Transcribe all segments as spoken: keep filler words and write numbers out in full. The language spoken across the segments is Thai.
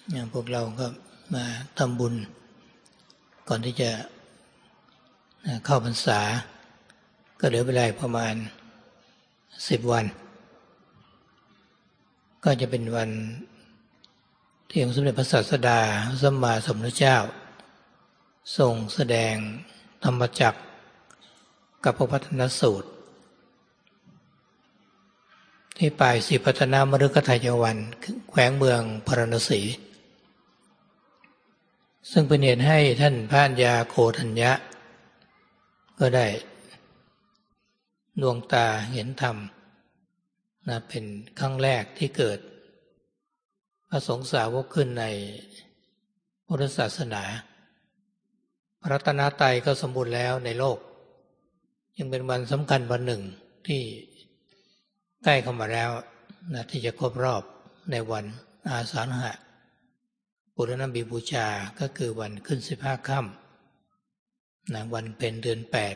อย่างพวกเราก็มาทำบุญก่อนที่จะเข้าพรรษาก็เหลือเวลาประมาณสิบวันก็จะเป็นวันที่องค์สมเด็จพระศาสดาสัมมาสัมพุทธเจ้าทรงแสดงธรรมจักรกับพระพัฒนสูตรที่ป่ายศรีพัฒนามฤคทายวันแขวงเมืองพาราณสีซึ่งเป็นเหตุให้ท่านพระัญญาโคทัญญะก็ได้ดวงตาเห็นธรรมนะเป็นครั้งแรกที่เกิดพระสงฆ์สาวกขึ้นในพุทธศาสนาพระรัตนตรัยก็สมบูรณ์แล้วในโลกยังเป็นวันสำคัญวันหนึ่งที่ใกล้เข้ามาแล้วนะที่จะครบรอบในวันอาสาฬหะปุรณบีบูชาก็คือวันขึ้นสิบห้าค่ำนะวันเพ็ญเดือนแปด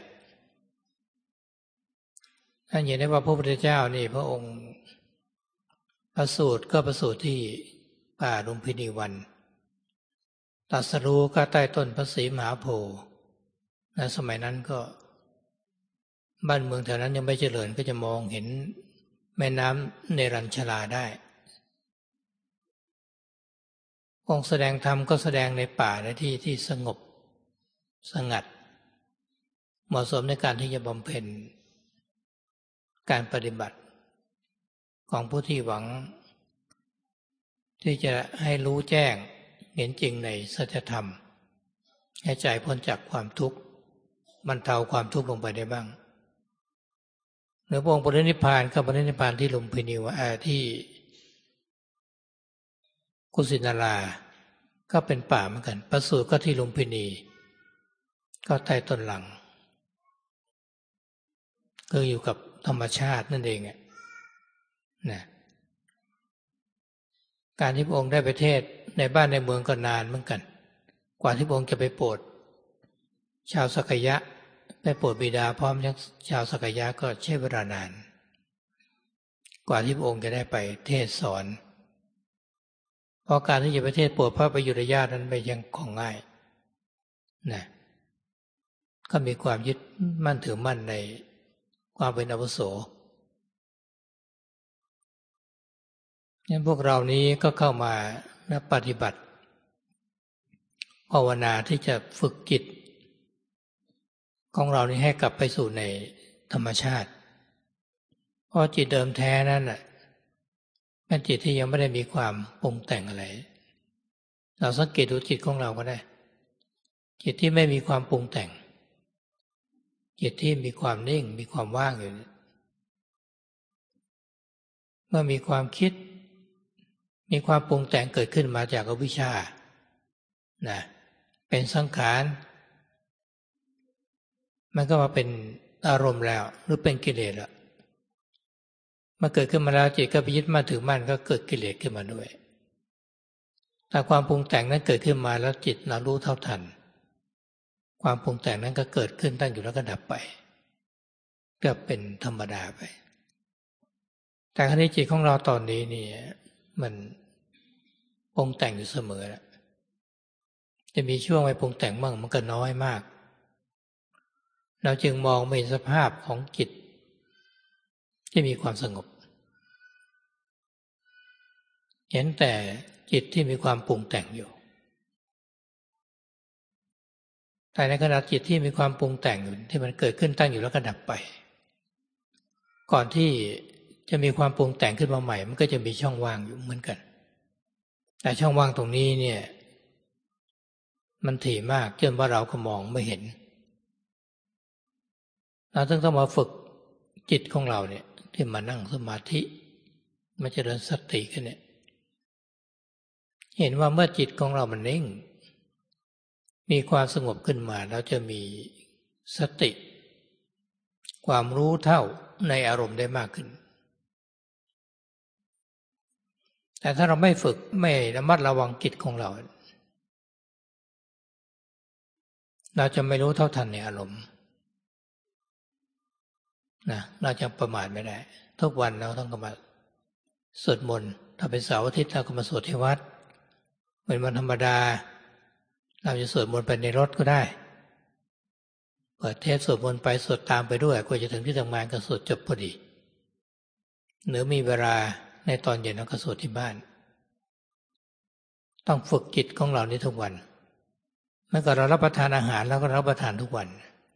ท่านเห็นได้ว่าพระพุทธเจ้านี่พระองค์ประสูติก็ประสูติที่ป่าลุมพินีวันตรัสรู้ก็ใต้ต้นพระศรีมหาโพธิ์ในสมัยนั้นก็บ้านเมืองแถวนั้นยังไม่เจริญก็จะมองเห็นแม่น้ำเนรัญชราได้องค์แสดงธรรมก็แสดงในป่าในที่ที่สงบสงัดเหมาะสมในการที่จะบำเพ็ญการปฏิบัติของผู้ที่หวังที่จะให้รู้แจ้งเห็นจริงในสัจธรรมให้ใจพ้นจากความทุกข์บรรเทาความทุกข์ลงไปได้บ้างเนื้อพระองค์ปรินิพพานก็ปรินิพพานที่ลุมพินีว่าที่กุสินาราก็เป็นป่าเหมือนกันประสูติก็ที่ลุมพินีก็ใต้ต้นหลังคืออยู่กับธรรมชาตินั่นเองอ่ะนะการที่พระองค์ได้ไปเทศในบ้านในเมืองก็นานเหมือนกันกว่าที่พระองค์จะไปโปรดชาวสักยะไปโปรดบิดาพร้อมทั้งชาวสักยะก็ใช้เวลานานกว่าที่พระองค์จะได้ไปเทศสอนเพราะการที่จะไปเทศโปรดพระประยุรญาตินั้นไม่ยังของง่ายนะก็มีความยึดมั่นถือมั่นในความเป็นอาวุโสงั้นพวกเรานี้ก็เข้ามาปฏิบัติภาวนาที่จะฝึกจิตของเรานี้ให้กลับไปสู่ในธรรมชาติเพราะจิตเดิมแท้นั้นน่ะเป็นจิตที่ยังไม่ได้มีความปรุงแต่งอะไรเราสังเกตดูจิตของเราก็ได้จิตที่ไม่มีความปรุงแต่งจิตที่มีความนิ่งมีความว่างอยู่เมื่อมีความคิดมีความปรุงแต่งเกิดขึ้นมาจากอวิชชานะเป็นสังขารมันก็มาเป็นอารมณ์แล้วหรือเป็นกิเลสแล้วมาเกิดขึ้นมาแล้วจิตก็ไปยึดมั่นถือมั่นก็เกิดกิเลสขึ้นมาด้วยถ้าความปรุงแต่งนั้นเกิดขึ้นมาแล้วจิตเรารู้เท่าทันความปรุงแต่งนั้นก็เกิดขึ้นตั้งอยู่แล้วก็ดับไปก็เป็นธรรมดาไปแต่คราวนี้จิตของเราตอนนี้นี่มันปรุงแต่งอยู่เสมอแล้วจะมีช่วงไปปรุงแต่งบ้างมันก็น้อยมากเราจึงมองไม่เห็นสภาพของจิตที่มีความสงบเห็นแต่จิตที่มีความปรุงแต่งอยู่แต่ในขณะจิตที่มีความปรุงแต่งอยู่ที่มันเกิดขึ้นตั้งอยู่แล้วก็ดับไปก่อนที่จะมีความปรุงแต่งขึ้นมาใหม่มันก็จะมีช่องว่างอยู่เหมือนกันแต่ช่องว่างตรงนี้เนี่ยมันถี่มากจนว่าเราก็มองไม่เห็นเราต้องต้องมาฝึกจิตของเราเนี่ยที่มานั่งสมาธิมาเจริญสติกันเนี่ยเห็นว่าเมื่อจิตของเรามันนิ่งมีความสงบขึ้นมาแล้วจะมีสติความรู้เท่าในอารมณ์ได้มากขึ้นแต่ถ้าเราไม่ฝึกไม่ระมัดระวังจิตของเราเราจะไม่รู้เท่าทันในอารมณ์นะเราจะประมาทไม่ได้ทุกวันเราต้องมาสวดมนต์ถ้าเป็นเสาร์อาทิตย์เราก็มาสวดที่วัด เมือนวันธรรมดาเราจะสวดมนต์ไปในรถก็ได้เปิดเทปสวดมนต์ไปสวดตามไปด้วยกว่าจะถึงที่ทำงานก็สวดจบพอดีหรือมีเวลาในตอนเย็นเราก็สวดที่บ้านต้องฝึกจิตของเราในทุกวันเมื่อเรารับประทานอาหารเราก็รับประทานทุกวัน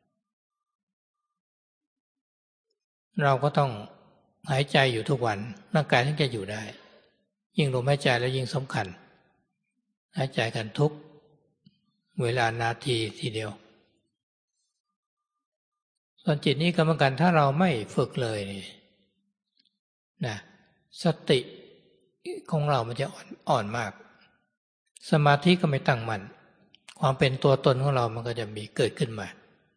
เราก็ต้องหายใจอยู่ทุกวันร่างกายถึงจะอยู่ได้ยิ่งลมหายใจแล้วยิ่งสำคัญหายใจกันทุกเวลานาทีทีเดียวส่วนจิตนี้ก็เหมือนกันถ้าเราไม่ฝึกเลยนี่นะสติของเรามันจะอ่อนอ่อนมากสมาธิก็ไม่ตั้งมั่นความเป็นตัวตนของเรามันก็จะมีเกิดขึ้นมา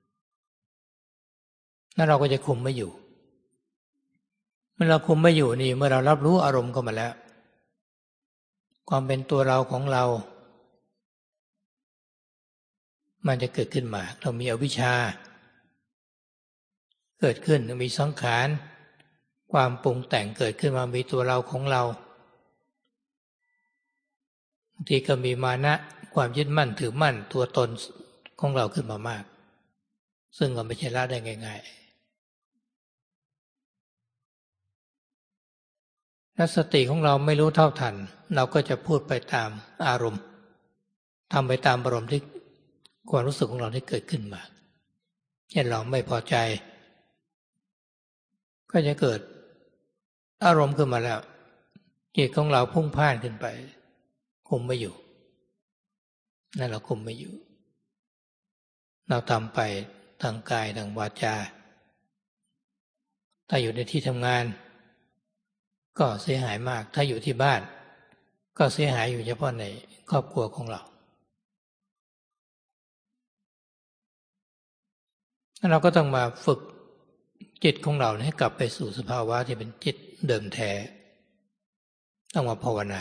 แล้วเราก็จะคุมไม่อยู่เมื่อเราคุมไม่อยู่นี่เมื่อเรารับรู้อารมณ์เข้ามาแล้วความเป็นตัวเราของเรามันจะเกิดขึ้นมาเรามีอวิชชาเกิดขึ้นมีสังขารความปรุงแต่งเกิดขึ้นมามีตัวเราของเราบางทีก็มีมานะความยึดมั่นถือมั่นตัวตนของเราขึ้นมามากซึ่งก็ไม่ใช่ละได้ง่ายๆถ้าสติของเราไม่รู้เท่าทันเราก็จะพูดไปตามอารมณ์ทำไปตามอารมณ์ที่ความรู้สึกของเราที่เกิดขึ้นมาเช่นเราไม่พอใจก็จะเกิดอารมณ์ขึ้นมาแล้วจิตของเราพุ่งพ่านขึ้นไปคุมไม่อยู่นั่นเราคุมไม่อยู่เราทำไปทางกายทางวาจาถ้าอยู่ในที่ทำงานก็เสียหายมากถ้าอยู่ที่บ้านก็เสียหายอยู่เฉพาะในครอบครัวของเราเราก็ต้องมาฝึกจิตของเราให้กลับไปสู่สภาวะที่เป็นจิตเดิมแท้ต้องมาภาวนา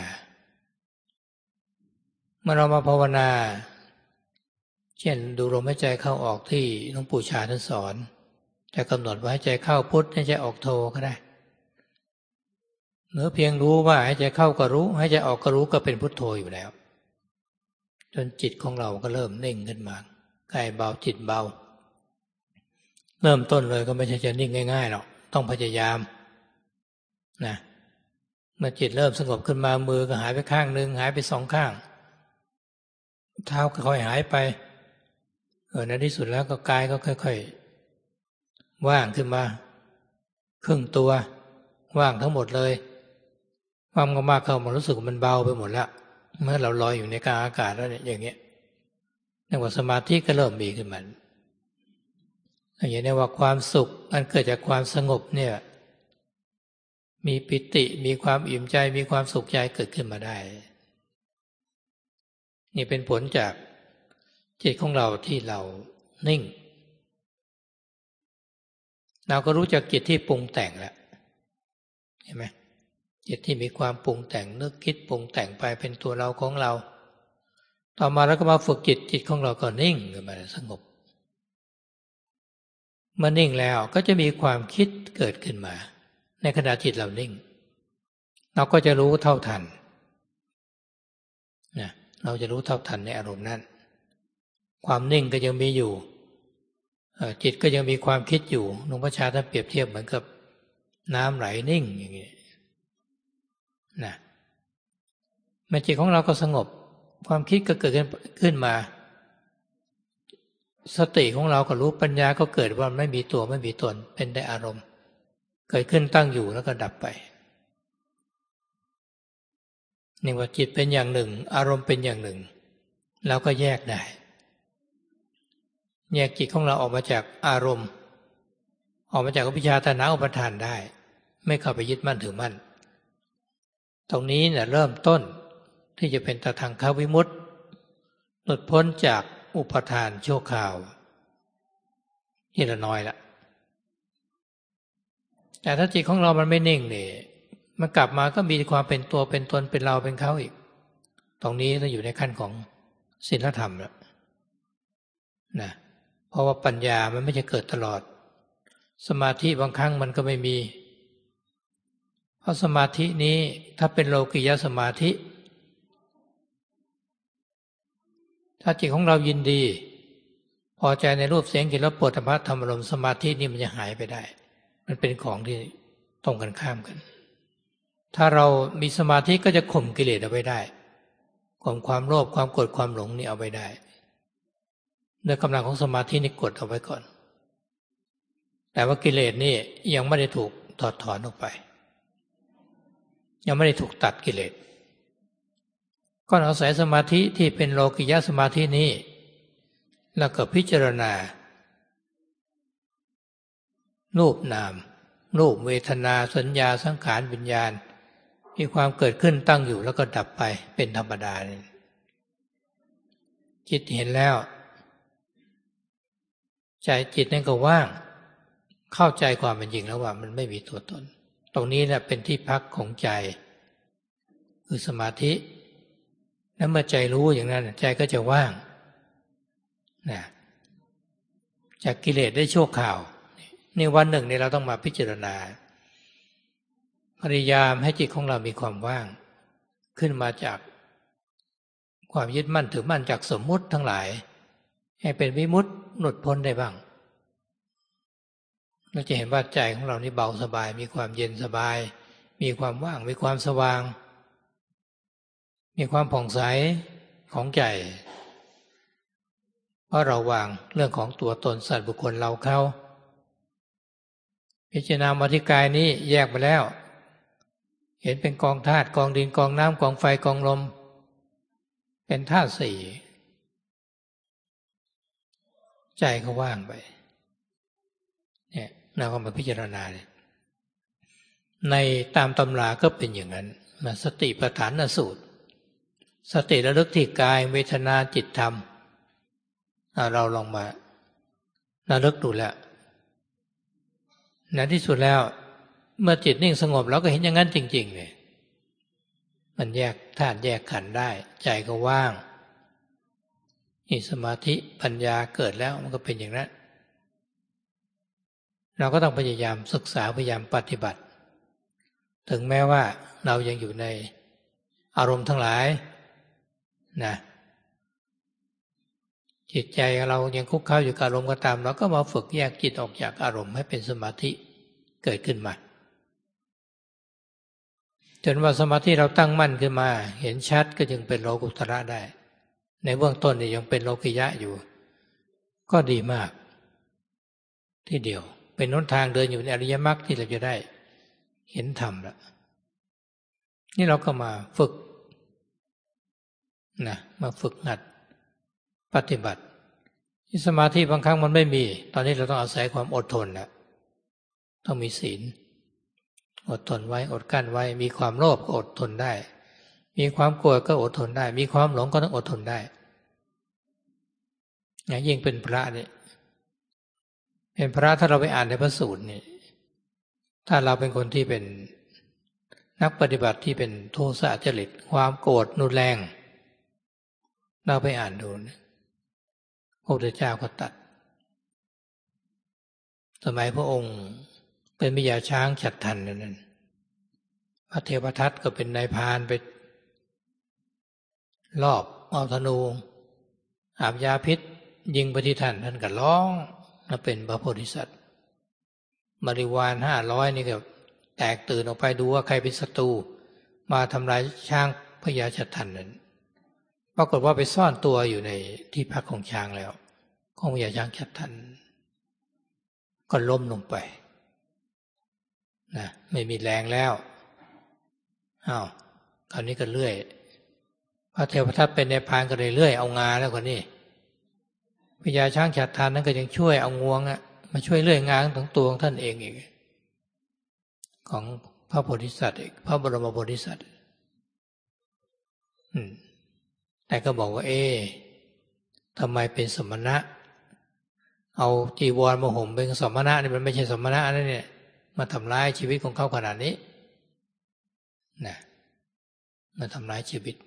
เมื่อเรามาภาวนาเช่นดูลมหายใจเข้าออกที่หลวงปู่ชาท่านสอนจะกำหนดว่าหายใจเข้าพุทธหายใจออกโทก็ได้หรือเพียงรู้ว่าหายใจเข้าก็รู้หายใจออกก็รู้ก็เป็นพุทโธอยู่แล้วจนจิตของเราก็เริ่มนิ่งขึ้นมากายเบาจิตเบาเริ่มต้นเลยก็ไม่ใช่จะนิ่งง่ายๆหรอกต้องพยายามนะเมื่อจิตเริ่มสงบขึ้นมามือก็หายไปข้างนึงหายไปสองข้างเท้าก็ค่อยหายไปเออในที่สุดแล้วก็กายก็ค่อยๆว่างขึ้นมาครึ่งตัวว่างทั้งหมดเลยความก็มากเข้ามันรู้สึกมันเบาไปหมดแล้วเมื่อเราลอยอยู่ในกลางอากาศแล้วเนี่ยอย่างเงี้ยนั่นว่าสมาธิก็เริ่มมีขึ้นมาอย่างนี้ว่าความสุขอันเกิดจากความสงบเนี่ยมีปิติมีความอิ่มใจมีความสุขใจเกิดขึ้นมาได้นี่เป็นผลจากจิตของเราที่เรานิ่งเราก็รู้จักจิตที่ปรุงแต่งแล้วเห็นไหมจิตที่มีความปรุงแต่งนึกคิดปรุงแต่งไปเป็นตัวเราของเราต่อมาแล้วก็มาฝึกจิตจิตของเราก็นิ่งขึ้นมาสงบเมื่อนิ่งแล้วก็จะมีความคิดเกิดขึ้นมาในขณะจิตเรานิ่งเราก็จะรู้เท่าทันนะเราจะรู้เท่าทันในอารมณ์นั้นความนิ่งก็ยังมีอยู่จิตก็ยังมีความคิดอยู่หลวงพ่อชาท่านเปรียบเทียบเหมือนกับน้ำไหลนิ่งอย่างนี้นะเมื่อจิตของเราก็สงบความคิดก็เกิดขึ้นมาสติของเราก็รู้ปัญญาก็เกิดว่าไม่มีตัวไม่มีตนเป็นแต่อารมณ์เกิดขึ้นตั้งอยู่แล้วก็ดับไปนี่ว่าจิตเป็นอย่างหนึ่งอารมณ์เป็นอย่างหนึ่งเราก็แยกได้แยกจิตของเราออกมาจากอารมณ์ออกมาจากอวิชชาตัณหาอุปาทานได้ไม่เข้าไปยึดมั่นถือมั่นตรงนี้เนี่ยเริ่มต้นที่จะเป็นตทังควิมุตติหลุดพ้นจากอุปาทานชั่วคราวทีละน้อยละแต่ถ้าจิตของเรามันไม่นิ่งเนี่ยมันกลับมาก็มีความเป็นตัวเป็นตนเป็นเราเป็นเขาอีกตรงนี้เราอยู่ในขั้นของศีลธรรมแล้วนะเพราะว่าปัญญามันไม่จะเกิดตลอดสมาธิบางครั้งมันก็ไม่มีเพราะสมาธินี้ถ้าเป็นโลกิยสมาธิถ้าจิตของเรายินดีพอใจในรูปเสียงกลิ่นรสโผฏฐัพพะธรรมารมณ์สมาธินี่มันจะหายไปได้มันเป็นของที่ตรงกันข้ามกันถ้าเรามีสมาธิก็จะข่มกิเลสเอาไว้ได้ข่มความโลภความโกรธความหลงนี่เอาไว้ได้ด้วยกำลังของสมาธินี่กดเอาไว้ก่อนแต่ว่ากิเลสนี่ยังไม่ได้ถูกถอดถอนออกไปยังไม่ได้ถูกตัดกิเลสก็อาศัยสมาธิที่เป็นโลกิยะสมาธินี้แล้วก็พิจารณารูปนามรูปเวทนาสัญญาสังขารวิญญาณมีความเกิดขึ้นตั้งอยู่แล้วก็ดับไปเป็นธรรมดาจิตเห็นแล้วใจจิตนั่นก็ว่างเข้าใจความเป็นจริงแล้วว่ามันไม่มีตัวตนตรงนี้แหละเป็นที่พักของใจคือสมาธิแล้วเมื่อใจรู้อย่างนั้นใจก็จะว่างนะจากกิเลสได้ชั่วคราวนี่วันหนึ่งนี่เราต้องมาพิจารณาพยายามให้จิตของเรามีความว่างขึ้นมาจากความยึดมั่นถือมั่นจากสมมุติทั้งหลายให้เป็นวิมุตติหลุดพ้นได้บ้างเราจะเห็นว่าใจของเรานี่เบาสบายมีความเย็นสบายมีความว่างมีความสว่างมีความผ่องใสของใจเพราะเราวางเรื่องของตัวตนสัตว์บุคคลเราเขาพิจารณามาที่กายนี้แยกไปแล้วเห็นเป็นกองธาตุกองดินกองน้ำกองไฟกองลมเป็นธาตุสี่ใจก็ว่างไปเนี่ยเราก็มาพิจารณาในตามตำราก็เป็นอย่างนั้นมาสติปัฏฐานสูตรสติระลึกที่กายเวทนาจิตธรรมเราลองมาระลึกดูแล้วในที่สุดแล้วเมื่อจิตนิ่งสงบเราก็เห็นอย่างนั้นจริงๆเลยมันแยกธาตุแยกขันธ์ได้ใจก็ว่างนี่สมาธิปัญญาเกิดแล้วมันก็เป็นอย่างนั้นเราก็ต้องพยายามศึกษาพยายามปฏิบัติถึงแม้ว่าเรายังอยู่ในอารมณ์ทั้งหลายนะจิตใจเรายังคุกเข้าอยู่กับอารมณ์ก็ตามเราก็มาฝึกแยกจิตออกจากอารมณ์ให้เป็นสมาธิเกิดขึ้นมาจนว่าสมาธิเราตั้งมั่นขึ้นมาเห็นชัดก็จึงเป็นโลกุตระได้ในเบื้องต้นนี่ยังเป็นโลกิยะอยู่ก็ดีมากที่เดียวเป็นหนทางเดินอยู่ในอริยมรรคที่เราจะได้เห็นธรรมแล้วนี่เราก็มาฝึกนะมาฝึกหัดปฏิบัติสมาธิบางครั้งมันไม่มีตอนนี้เราต้องอาศัยความอดทนนะต้องมีศีลอดทนไว้อดกั้นไว้มีความโลภก็อดทนได้มีความโกรธก็อดทนได้มีความหลงก็ต้องอดทนได้อย่างยิ่งเป็นพระเนี่ยเป็นพระถ้าเราไปอ่านในพระสูตรนี่ถ้าเราเป็นคนที่เป็นนักปฏิบัติที่เป็นโทสะจริตความโกรธรุนแรงเราไปอ่านดูนะพระพุทธเจ้าก็ตัดสมัยพระองค์เป็นมิยาช้างฉัตรทันนั่นพระเทวทัตก็เป็นนายพรานไปรอบเอาธนูอาบยาพิษยิงไปที่ท่านท่านก็ร้องนั่นเป็นพระโพธิสัตว์บริวารห้าร้อยนี่ก็แตกตื่นออกไปดูว่าใครเป็นศัตรูมาทำลายช้างพญาฉัตรทันนั้นปรากฏว่าไปซ่อนตัวอยู่ในที่พักของช้างแล้วของพญาช้างฉัตรทันก็ล้มลงไปนะไม่มีแรงแล้วอ้าวคราวนี้ก็เลื่อยพระเทวทัตเป็นนายพรานก็เลยเลื่อยเอางาแล้วคนนี้พญาช้างฉัตรทันนั้นก็ยังช่วยเอางวงอะมาช่วยเลื่อยงาของตัวของท่านเองอีกของพระโพธิสัตว์อีกพระบรมโพธิสัตว์อืมแต่ก็บอกว่าเอ๊ะทำไมเป็นสมณะเอาจีวรมาห่มเป็นสมณะนี่มันไม่ใช่สมณะนั่นเนี่ยมาทำร้ายชีวิตของเขาขนาดนี้นะมาทำร้ายชีวิต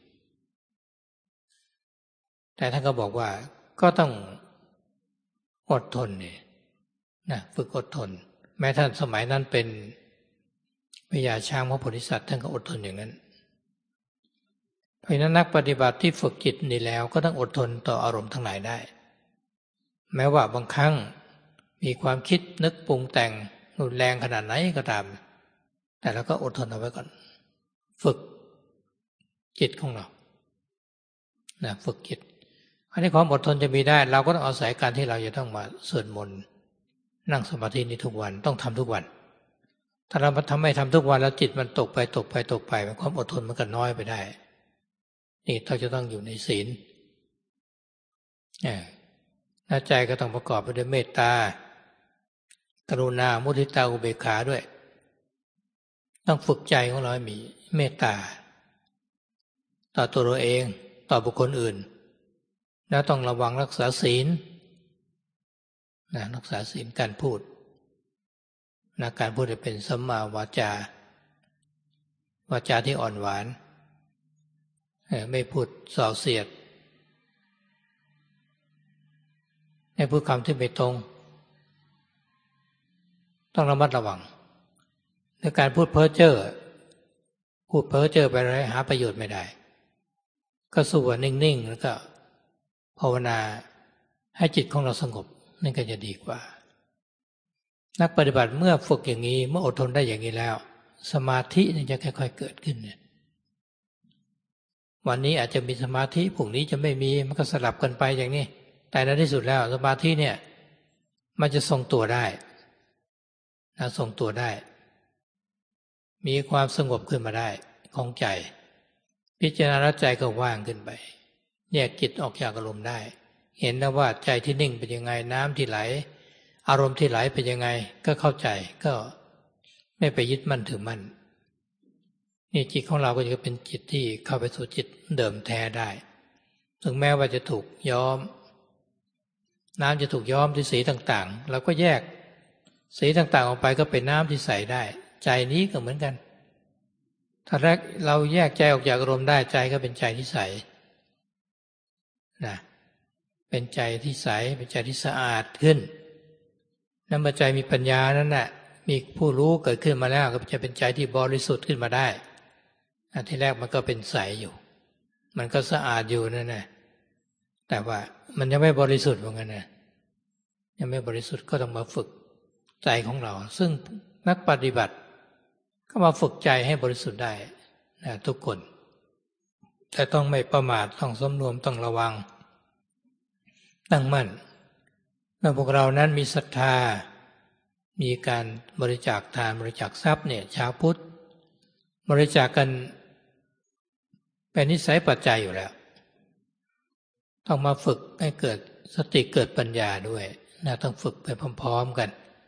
แต่ท่านก็บอกว่าก็ต้องอดทนเนี่ยนะฝึกอดทนแม้ท่านสมัยนั้นเป็นพญาช้างพระโพธิสัตว์ท่านก็อดทนอย่างนั้นเพราะฉะนั้นนักปฏิบัติที่ฝึกจิตนี่แล้วก็ต้องอดทนต่ออารมณ์ทั้งหลายได้แม้ว่าบางครั้งมีความคิดนึกปรุงแต่งรุนแรงขนาดไหนก็ตามแต่เราก็อดทนเอาไว้ก่อนฝึกจิตของเรานะฝึกจิตอันนี้ความอดทนจะมีได้เราก็ต้องอาศัยการที่เราจะต้องมาสวดมนต์นั่งสมาธินี้ทุกวันต้องทำทุกวันถ้าเราทำไม่ทำทุกวันแล้วจิตมันตกไปตกไปตกไปความอดทนมันก็น้อยไปได้นี่เราจะต้องอยู่ในศีลและใจก็ต้องประกอบไปด้วยเมตตากรุณามุทิตาอุเบกขาด้วยต้องฝึกใจของเราให้มีเมตตาต่อตัวเราเองต่อบุคคลอื่นแล้วต้องระวังรักษาศีลนะรักษาศีลการพูดนะการพูดจะเป็นสัมมาวาจาวาจาที่อ่อนหวานไม่พูดส่อเสียดไม่พูดคำที่ไม่ตรงต้องระมัดระวังในการพูดเพ้อเจ้อพูดเพ้อเจ้อไปอะไรหาประโยชน์ไม่ได้ก็สู้ว่านิ่งๆแล้วก็ภาวนาให้จิตของเราสงบนั่นก็จะดีกว่านักปฏิบัติเมื่อฝึกอย่างนี้เมื่ออดทนได้อย่างนี้แล้วสมาธินี่จะค่อยๆเกิดขึ้นเนี่ยวันนี้อาจจะมีสมาธิพรุ่งนี้จะไม่มีมันก็สลับกันไปอย่างนี้แต่ในที่สุดแล้วสมาธิเนี่ยมันจะทรงตัวได้นะทรงตัวได้มีความสงบขึ้นมาได้ของใจพิจารณาแล้วใจก็ว่างขึ้นไปแยกจิตออกจากอารมณ์ได้เห็นแล้วว่าใจที่นิ่งเป็นยังไงน้ำที่ไหลอารมณ์ที่ไหลเป็นยังไงก็เข้าใจก็ไม่ไปยึดมั่นถือมั่นนี่จิตของเราก็จะเป็นจิตที่เข้าไปสู่จิตเดิมแท้ได้ถึงแม้ว่าจะถูกย้อมน้ำจะถูกย้อมด้วยสีต่างๆเราก็แยกสีต่างๆออกไปก็เป็นน้ำที่ใสได้ใจนี้ก็เหมือนกันถ้าแรกเราแยกใจออกจากอารมณ์ได้ใจก็เป็นใจที่ใสนะเป็นใจที่ใสเป็นใจที่สะอาดขึ้นนั่นเมื่อใจมีปัญญานั้นน่ะมีผู้รู้เกิดขึ้นมาแล้วก็จะเป็นใจที่บริสุทธิ์ขึ้นมาได้ที่แรกมันก็เป็นใสอยู่มันก็สะอาดอยู่นั่นแหละแต่ว่ามันยังไม่บริสุทธิ์เหมือนกันนะยังไม่บริสุทธิ์ก็ต้องมาฝึกใจของเราซึ่งนักปฏิบัติก็มาฝึกใจให้บริสุทธิ์ได้นะทุกคนแต่ต้องไม่ประมาทต้องสำรวมต้องระวังตั้งมั่นเมื่อพวกเรานั้นมีศรัทธามีการบริจาคทานบริจาคทรัพย์เนี่ยชาวพุทธบริจาคกันเป็นนิสัยปัจจัยอยู่แล้วต้องมาฝึกให้เกิดสติเกิดปัญญาด้วยนะต้องฝึกไปพร้อมๆกัน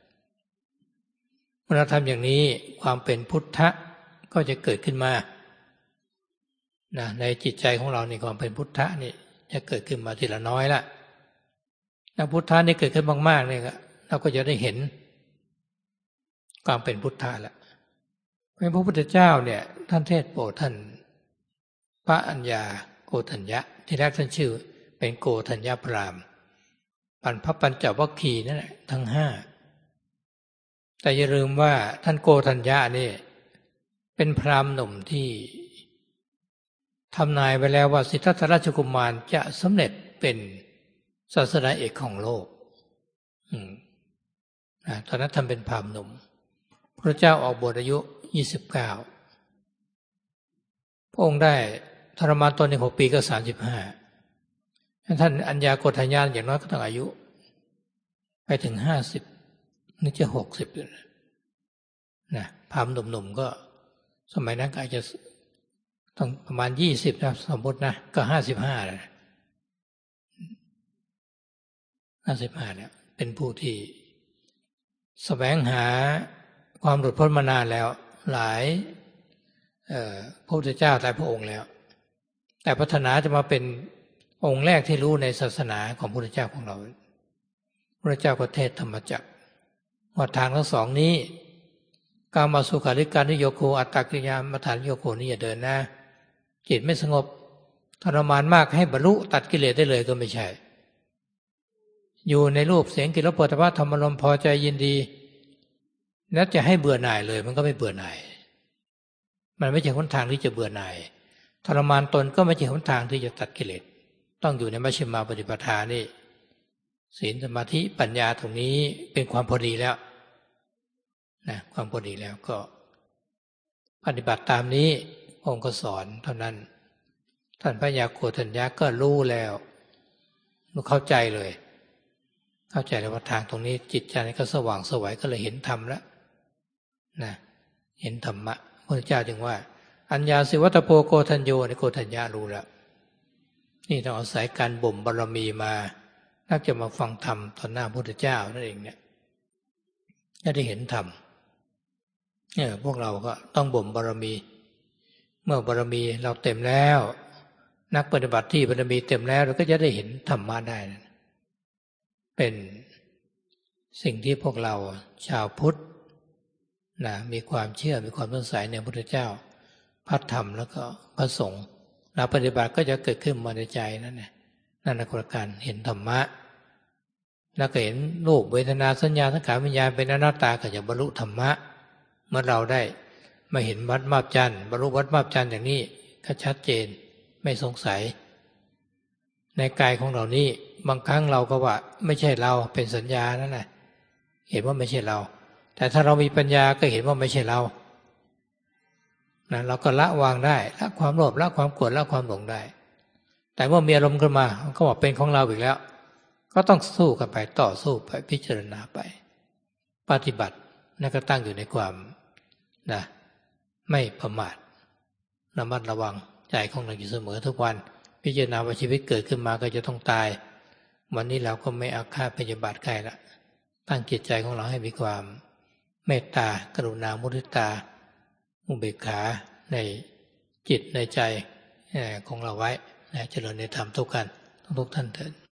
เมื่อเราทำอย่างนี้ความเป็นพุทธะก็จะเกิดขึ้นมานะในจิตใจของเราในความเป็นพุทธะนี่จะเกิดขึ้นมาทีละน้อยละถ้าพุทธะนี่เกิดขึ้นมากๆเนี่ยเราก็จะได้เห็นความเป็นพุทธะละเป็นพระพุทธเจ้าเนี่ยท่านเทศโปรดท่านพระอัญญาโกฏัญญะที่แรกท่านชื่อเป็นโกฏัญญพราหมณ์ปัญพปัญจวัคคีย์นั่นแหละทั้งห้าแต่อย่าลืมว่าท่านโกฏัญญะนี่เป็นพราหมณ์หนุ่มที่ทำนายไว้แล้วว่าสิทธัตถราชกุมารจะสำเร็จเป็นศาสดาเอกของโลกอืมนะตอนนั้นท่านเป็นพราหมณ์หนุ่มพระเจ้าออกบวชอายุยี่สิบเก้าพระองค์ได้ทรมานตนในหกปีก็สามสิบห้าท่านอัญญาโกฏัญญาอย่างน้อยก็ต้องอายุไปถึงห้าสิบนึกจะหกสิบนะพราหมณ์หนุ่มๆก็สมัยนั้นก็อาจจะต้องประมาณยี่สิบนะสมมตินะก็ห้าสิบห้าแล้วห้าสิบห้าเนี่ยเป็นผู้ที่แสวงหาความหลุดพ้นมานานแล้วหลายพระพุทธเจ้าหลายพระองค์แล้วแต่พัฒนาจะมาเป็นองค์แรกที่รู้ในศาสนาของพระพุทธเจ้าของเราพระเจ้าก็เทศธรรมจักรว่าทางทั้งสองนี้กามาสุขาริการนิโยโคอัตตกิริยามัฏฐานนิโยโคนี่อย่าเดินนะจิตไม่สงบทรมานมากให้บรรลุตัดกิเลสได้เลยก็ไม่ใช่อยู่ในรูปเสียงกลิ่นรสโผฏฐัพพะธรรมารมณ์พอใจยินดีแล้วจะให้เบื่อหน่ายเลยมันก็ไม่เบื่อหน่ายมันไม่ใช่หนทางที่จะเบื่อหน่ายทรมานตนก็ไม่ใช่หนทางที่จะตัดกิเลสต้องอยู่ในมัชฌิมาปฏิปทานี่ศีลสมาธิปัญญาตรงนี้เป็นความพอดีแล้วนะความพอดีแล้วก็ปฏิบัติตามนี้องค์ก็สอนเท่านั้นท่านพระยาโคฏัญญะก็รู้แล้วเข้าใจเลยเข้าใจแล้วว่าทางตรงนี้จิตใจก็สว่างไสวก็เลยเห็นธรรมแล้วนะเห็นธรรมะพระพุทธเจ้าจึงว่าอัญญาสิวัตโพโกฏัญโญในโกฏัญญารู้แล้วนี่ต้องอาศัยการบ่มบารมีมานักจะมาฟังธรรมต่อหน้าพระพุทธเจ้านั่นเองเนี่ยจะได้เห็นธรรมเนี่ยพวกเราก็ต้องบ่มบารมี เมื่อบารมีเราเต็มแล้วนักปฏิบัติที่บารมีเต็มแล้วเราก็จะได้เห็นธรรมะได้นะเป็นสิ่งที่พวกเราชาวพุทธนะมีความเชื่อมีความสงสัยในพระพุทธเจ้าพระธรรมแล้วก็พระสงฆ์เราปฏิบัติก็จะเกิดขึ้นมาในใจนั่นแหละนั่นคือการเห็นธรรมะแล้วก็เห็นรูปเวทนาสัญญาสังขารวิญญาณเป็นอนัตตาก็จะบรรลุธรรมะเมื่อเราได้มาเห็นวัดมาบจันทร์บรรลุวัดมาบจันทร์อย่างนี้ก็ชัดเจนไม่สงสัยในกายของเรานี้บางครั้งเราก็ว่าไม่ใช่เราเป็นสัญญานั่นแหละเห็นว่าไม่ใช่เราแต่ถ้าเรามีปัญญาก็เห็นว่าไม่ใช่เรานะเราก็ละวางได้ละความโลภละความโกรธละความหลงได้แต่เมื่อมีอารมณ์ขึ้นมาก็บอกเป็นของเราอีกแล้วก็ต้องสู้กันไปต่อสู้ไปพิจารณาไปปฏิบัตินั่นก็ตั้งอยู่ในความนะไม่ประมาทระมัดระวังใจของเราอยู่เสมอทุกวันพิจารณาว่าชีวิตเกิดขึ้นมาก็จะต้องตายวันนี้เราก็ไม่อาฆาตพยาบาทใครละตั้งจิตใจของเราให้มีความเมตตากรุณามุทิตาอุเบกขาในจิตในใจของเราไว้เจริญในธรรมทุกกันทุกท่านเถิด